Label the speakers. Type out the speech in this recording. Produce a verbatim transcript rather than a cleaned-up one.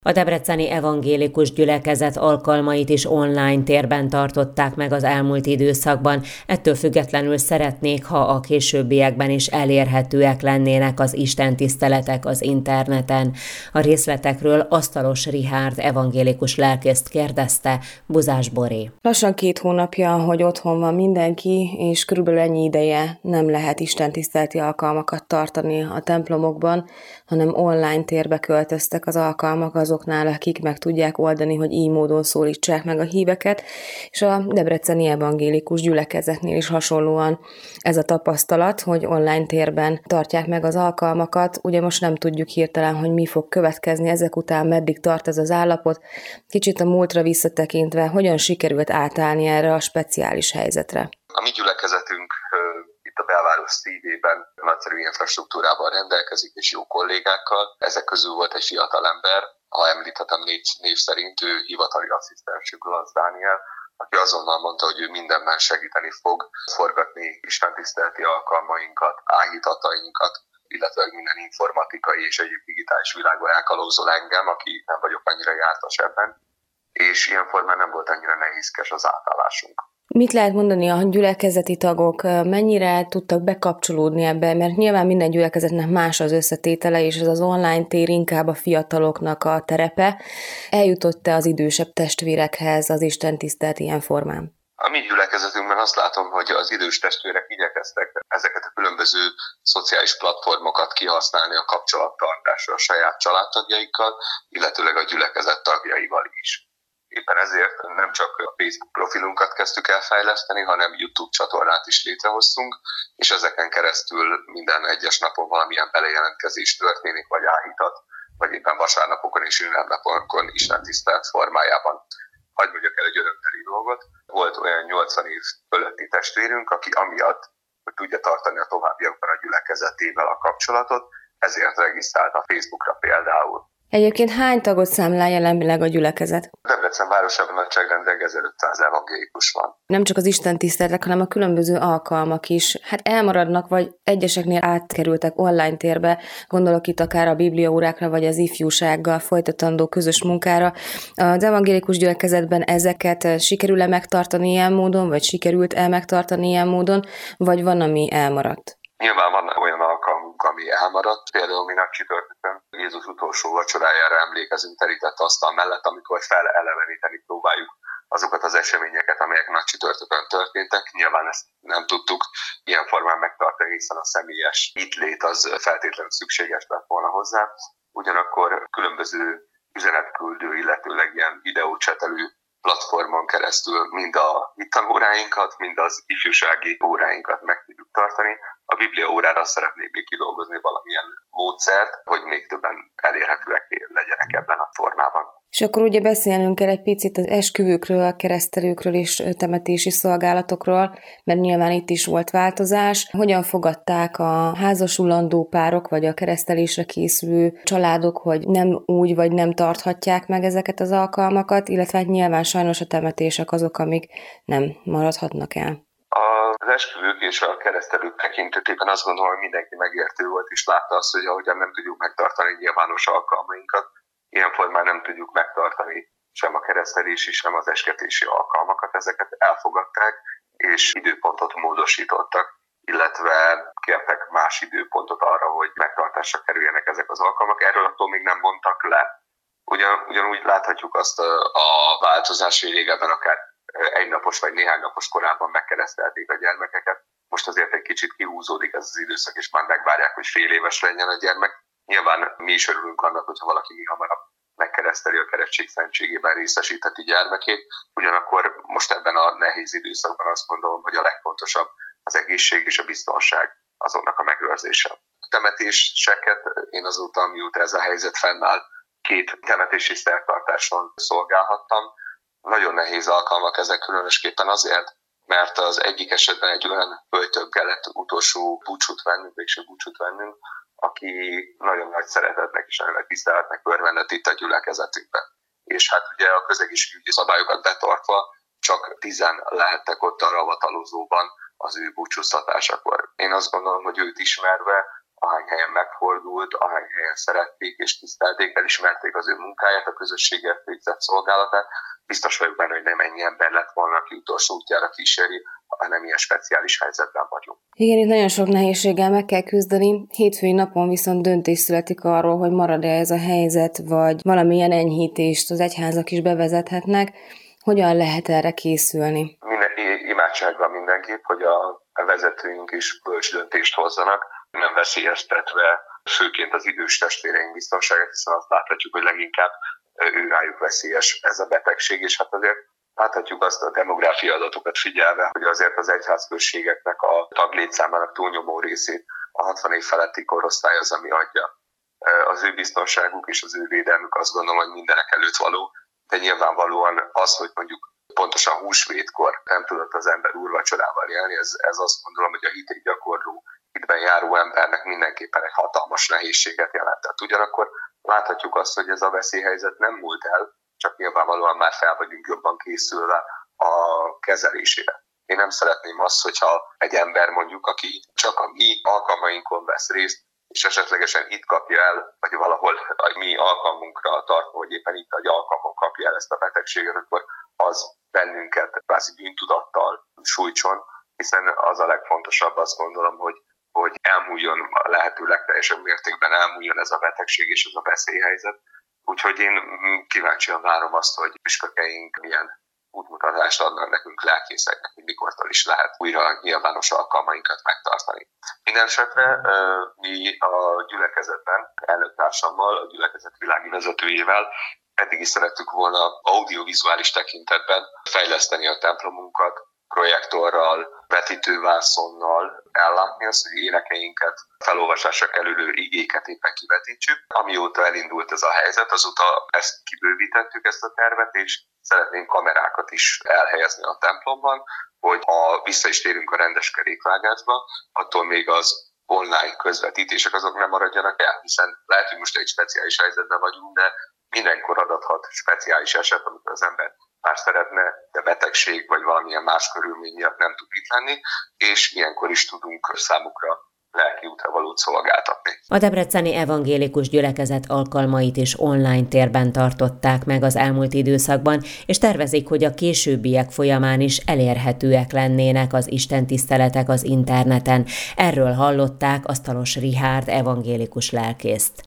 Speaker 1: A debreceni evangélikus gyülekezet alkalmait is online térben tartották meg az elmúlt időszakban, ettől függetlenül szeretnék, ha a későbbiekben is elérhetőek lennének az istentiszteletek az interneten. A részletekről Asztalos Richárd evangélikus lelkészt kérdezte Buzás Boré.
Speaker 2: Lassan két hónapja, hogy otthon van mindenki, és körülbelül ennyi ideje nem lehet istentiszteleti alkalmakat tartani a templomokban, hanem online térbe költöztek az alkalmak azoknál, akik meg tudják oldani, hogy így módon szólítsák meg a híveket, és a debreceni evangélikus gyülekezetnél is hasonlóan ez a tapasztalat, hogy online térben tartják meg az alkalmakat. Ugye most nem tudjuk hirtelen, hogy mi fog következni ezek után, meddig tart ez az állapot. Kicsit a múltra visszatekintve, hogyan sikerült átállni erre a speciális helyzetre?
Speaker 3: A mi gyülekezetünk itt a belváros szívében nagyszerű infrastruktúrával rendelkezik, és jó kollégákkal. Ezek közül volt egy fiatal ember, ha említhetem név, név szerint, ő hivatali asszisztensünk, Lasz Dániel, aki azonnal mondta, hogy ő mindenben segíteni fog forgatni istentiszteleti alkalmainkat, áhítatainkat, illetve minden informatikai és egyéb digitális világban elkalózol engem, aki nem vagyok annyira jártas ebben, és ilyen formán nem volt annyira nehézkes az átállásunk.
Speaker 2: Mit lehet mondani a gyülekezeti tagok, mennyire tudtak bekapcsolódni ebbe, mert nyilván minden gyülekezetnek más az összetétele, és ez az online tér inkább a fiataloknak a terepe. Eljutott-e az idősebb testvérekhez az istentisztelt ilyen formán?
Speaker 3: A mi gyülekezetünkben azt látom, hogy az idős testvérek igyekeztek ezeket a különböző szociális platformokat kihasználni a kapcsolattartásra a saját családtagjaikkal, illetőleg a gyülekezet tagjaival is. Éppen ezért nem csak a Facebook profilunkat kezdtük el fejleszteni, hanem YouTube csatornát is létrehoztunk, és ezeken keresztül minden egyes napon valamilyen belejelentkezés történik, vagy áhítat, vagy éppen vasárnapokon és ünnepnapokon istentisztelt formájában. Hadd mondjak el egy örömteli dolgot. Volt olyan nyolcvan év fölötti testvérünk, aki amiatt, hogy tudja tartani a továbbiakban a gyülekezetével a kapcsolatot, ezért regisztrált a Facebookra például.
Speaker 2: Egyébként hány tagot számlál jelenleg a gyülekezet?
Speaker 3: Debrecen városában nagyságrendileg ezerötszáz evangélikus van.
Speaker 2: Nem csak az istentiszteletek, hanem a különböző alkalmak is. Hát elmaradnak, vagy egyeseknél átkerültek online térbe, gondolok itt akár a bibliaórákra, vagy az ifjúsággal folytatandó közös munkára. Az evangélikus gyülekezetben ezeket sikerül-e megtartani ilyen módon, vagy sikerült-e megtartani ilyen módon, vagy van, ami elmaradt?
Speaker 3: Nyilván van olyan alkalmunk, ami elmaradt. Például mi nagy csütörtökön Jézus utolsó vacsorájára emlékezünk terített asztal mellett, amikor feleleveníteni próbáljuk azokat az eseményeket, amelyek nagy csütörtökön történtek. Nyilván ezt nem tudtuk ilyen formán megtartani, hiszen a személyes itt lét az feltétlenül szükséges lett volna hozzá. Ugyanakkor különböző üzenetküldő, illetőleg ilyen videócsetelő platformon keresztül mind a hittanóráinkat, mind az ifjúsági óráinkat meg tudjuk tartani. A Biblia órára szeretnék még kidolgozni valamilyen módszert, hogy még többen elérhetőek legyenek ebben a formában.
Speaker 2: És akkor ugye beszélnünk kell egy picit az esküvőkről, a keresztelőkről és temetési szolgálatokról, mert nyilván itt is volt változás. Hogyan fogadták a házasulandó párok, vagy a keresztelésre készülő családok, hogy nem úgy, vagy nem tarthatják meg ezeket az alkalmakat, illetve hát nyilván sajnos a temetések azok, amik nem maradhatnak el.
Speaker 3: Az esküvők és a keresztelők tekintetében azt gondolom, hogy mindenki megértő volt, és látta azt, hogy ahogyan nem tudjuk megtartani nyilvános alkalmainkat, ilyen formán nem tudjuk megtartani sem a keresztelési, sem az esketési alkalmakat. Ezeket elfogadták, és időpontot módosítottak, illetve kértek más időpontot arra, hogy megtartásra kerüljenek ezek az alkalmak. Erről attól még nem mondtak le. Ugyan, ugyanúgy láthatjuk azt a, a változás, hogy régebben akár egynapos vagy néhány napos korában megkeresztelték a gyermekeket. Most azért egy kicsit kihúzódik ez az időszak, és már megvárják, hogy fél éves legyen a gyermek. Nyilván mi is örülünk annak, hogyha valaki mi hamarabb megkereszteli a keresztség szentségében részesítheti gyermekét. Ugyanakkor most ebben a nehéz időszakban azt gondolom, hogy a legfontosabb az egészség és a biztonság, azonnak a megőrzése. A temetéseket én azóta, mióta ez a helyzet fennáll, két temetési szertartáson szolgálhattam. Nagyon nehéz alkalmak ezek, különösképpen azért, mert az egyik esetben egy olyan hölgytől kellett utolsó búcsút vennünk, végső búcsút vennünk, aki nagyon nagy szeretetnek és nagyon nagy tiszteletnek örvendett itt a gyülekezetünkben. És hát ugye a közegészségügyi szabályokat betartva csak tizen lehettek ott a ravatalozóban az ő búcsúztatásakor. Én azt gondolom, hogy őt ismerve ahány helyen megfordult, ahány helyen szerették és tisztelték, elismerték az ő munkáját, a közösségért végzett szolgálatát. Biztos vagyok benne, hogy nem ennyi ember lett volna, aki utolsó útjára kíséri, hanem ilyen speciális helyzetben vagyunk.
Speaker 2: Igen, itt nagyon sok nehézséggel meg kell küzdeni. Hétfői napon viszont döntés születik arról, hogy marad-e ez a helyzet, vagy valamilyen enyhítést az egyházak is bevezethetnek. Hogyan lehet erre készülni?
Speaker 3: Minden, imádságban mindenképp, hogy a vezetőink is bölcs döntést hozzanak, nem veszélyeztetve főként az idős testvéreink biztonságát, hiszen azt láthatjuk, hogy leginkább ő rájuk veszélyes ez a betegség, és hát azért láthatjuk azt a demográfia adatokat figyelve, hogy azért az egyházközségeknek a taglétszámának túlnyomó részét a hatvan év feletti korosztály az, ami adja. Az ő biztonságuk és az ő védelmük azt gondolom, hogy mindenek előtt való, de nyilvánvalóan az, hogy mondjuk pontosan húsvétkor nem tudott az ember úrvacsorával élni, ez, ez azt gondolom, hogy a hitét gyakorló, hitben járó embernek mindenképpen egy hatalmas nehézséget jelentett. Ugyanakkor láthatjuk azt, hogy ez a veszélyhelyzet nem múlt el, csak nyilvánvalóan már fel vagyunk jobban készülve a kezelésére. Én nem szeretném azt, hogyha egy ember mondjuk, aki csak a mi alkalmainkon vesz részt, és esetlegesen itt kapja el, vagy valahol a mi alkalmunkra tartva, hogy éppen itt egy alkalmon kapja el ezt a betegséget, akkor az bennünket kvázi bűntudattal sújtson, hiszen az a legfontosabb, azt gondolom, hogy, hogy elmúljon a lehető legteljesebb mértékben elmúljon ez a betegség és ez a veszélyhelyzet. Úgyhogy én kíváncsian várom azt, hogy püspökeink milyen útmutatást adnak nekünk lelkészeknek, hogy mikortól is lehet újra nyilvános alkalmainkat megtartani. Mindenesetre mi a gyülekezetben, elnöktársammal, a gyülekezet világi vezetőjével eddig is szerettük volna audiovizuális tekintetben fejleszteni a templomunkat, projektorral, vetítővászonnal ellátni azt, hogy énekeinket, felolvasásra kerülő igéket éppen kivetítsük. Amióta elindult ez a helyzet, azóta ezt kibővítettük, ezt a tervet, és szeretnénk kamerákat is elhelyezni a templomban, hogy ha vissza is térünk a rendes kerékvágásba, attól még az online közvetítések azok nem maradjanak el, hiszen lehet, hogy most egy speciális helyzetben vagyunk, de mindenkor adathat speciális eset, amikor az ember már szeretne, de betegség vagy valamilyen más körülmény miatt nem tud itt lenni, és ilyenkor is tudunk számukra lelki útravalót szolgáltatni.
Speaker 1: A debreceni evangélikus gyülekezet alkalmait is online térben tartották meg az elmúlt időszakban, és tervezik, hogy a későbbiek folyamán is elérhetőek lennének az istentiszteletek az interneten. Erről hallották Asztalos Richárd evangélikus lelkészt.